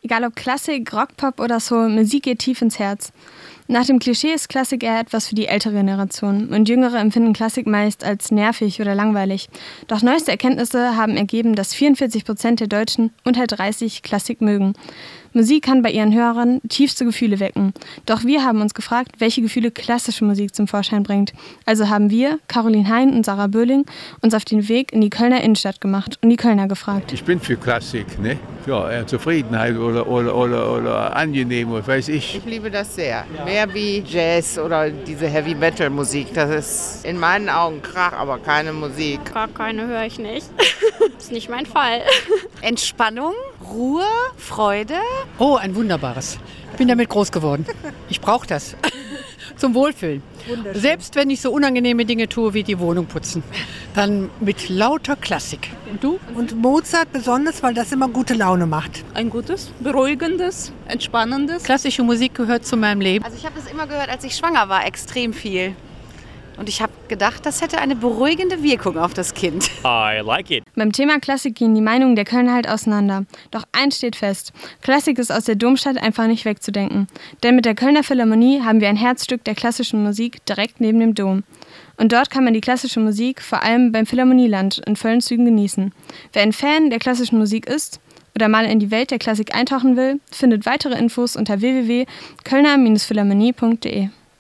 Egal ob Klassik, Rock, Pop oder Soul, Musik geht tief ins Herz. Nach dem Klischee ist Klassik eher etwas für die ältere Generation und Jüngere empfinden Klassik meist als nervig oder langweilig. Doch neueste Erkenntnisse haben ergeben, dass 44% der Deutschen unter 30 Klassik mögen. Musik kann bei ihren Hörern tiefste Gefühle wecken. Doch wir haben uns gefragt, welche Gefühle klassische Musik zum Vorschein bringt. Also haben wir, Caroline Hein und Sarah Böhling, uns auf den Weg in die Kölner Innenstadt gemacht und die Kölner gefragt. Ich bin für Klassik, ne? Ja, Zufriedenheit oder angenehm, was weiß ich. Ich liebe das sehr. Mehr wie Jazz oder diese Heavy-Metal-Musik. Das ist in meinen Augen Krach, aber keine Musik. Gar keine höre ich nicht. Ist nicht mein Fall. Entspannung, Ruhe, Freude. Oh, ein wunderbares. Ich bin damit groß geworden. Ich brauche das. Zum Wohlfühlen. Selbst wenn ich so unangenehme Dinge tue, wie die Wohnung putzen. Dann mit lauter Klassik. Und du? Und Mozart besonders, weil das immer gute Laune macht. Ein gutes, beruhigendes, entspannendes. Klassische Musik gehört zu meinem Leben. Also ich habe das immer gehört, als ich schwanger war, extrem viel. Und ich habe gedacht, das hätte eine beruhigende Wirkung auf das Kind. I like it. Beim Thema Klassik gehen die Meinungen der Kölner halt auseinander. Doch eins steht fest: Klassik ist aus der Domstadt einfach nicht wegzudenken. Denn mit der Kölner Philharmonie haben wir ein Herzstück der klassischen Musik direkt neben dem Dom. Und dort kann man die klassische Musik vor allem beim Philharmonieland in vollen Zügen genießen. Wer ein Fan der klassischen Musik ist oder mal in die Welt der Klassik eintauchen will, findet weitere Infos unter www.kölner-philharmonie.de.